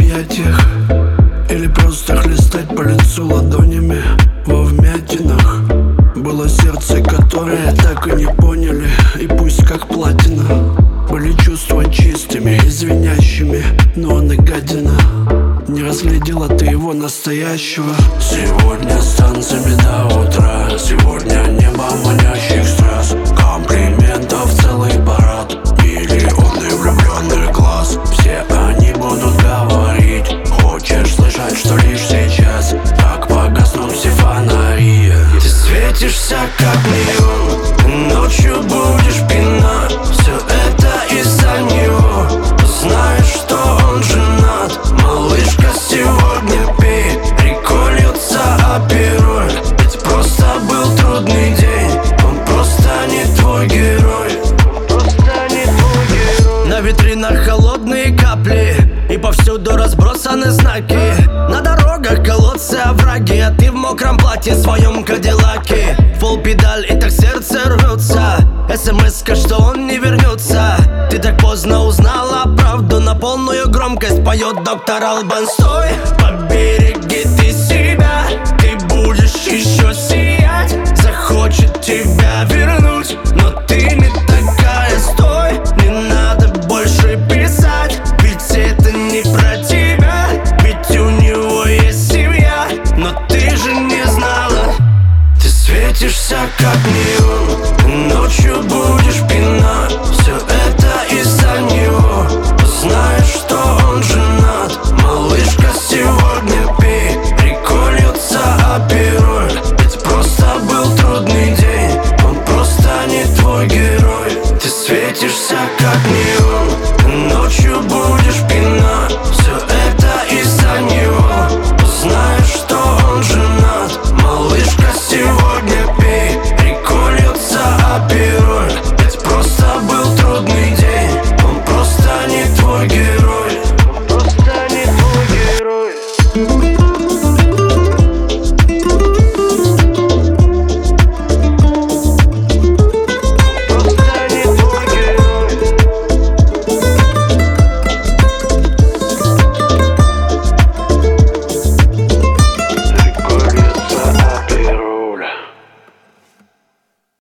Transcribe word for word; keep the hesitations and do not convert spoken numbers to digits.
объятиях, или просто хлестать по лицу ладонями во вмятинах. Было сердце, которое так и не поняли, и пусть как платина. Были чувства чистыми и звенящими, но он и гадина. Не разглядела ты его настоящего. Сегодня с танцами до утра, сегодня небо манящих страз, комплиментов целый парад, миллионы влюбленных глаз. Все они будут говорить: хочешь слышать, что лишь сейчас, как погаснут все фонари. Ты светишься как неон, ночью будешь пьяна. Все это из-за него, знаешь, что он женат. Малышка, сегодня пей, реку льется опероль. Ведь просто был трудный день, он просто не твой герой. Просто не твой герой. На витринах холодные капли, и повсюду разбросаны знаки. На дорогах колодцы, овраги, а ты в мокром платье, в своем кадиллаке. Фул педаль, и так сердце рвется, смс-ка, что он не вернется. Ты так поздно узнала правду, на полную громкость поет доктор Албан. Стой, побереги ты себя, ты будешь еще сиять. Захочет тебя вернуть, но ты не такая. Стой, не надо больше писать, ведь это не про тебя. Ведь у него есть семья, но ты же не знала. Ты светишься как неон, ночью будешь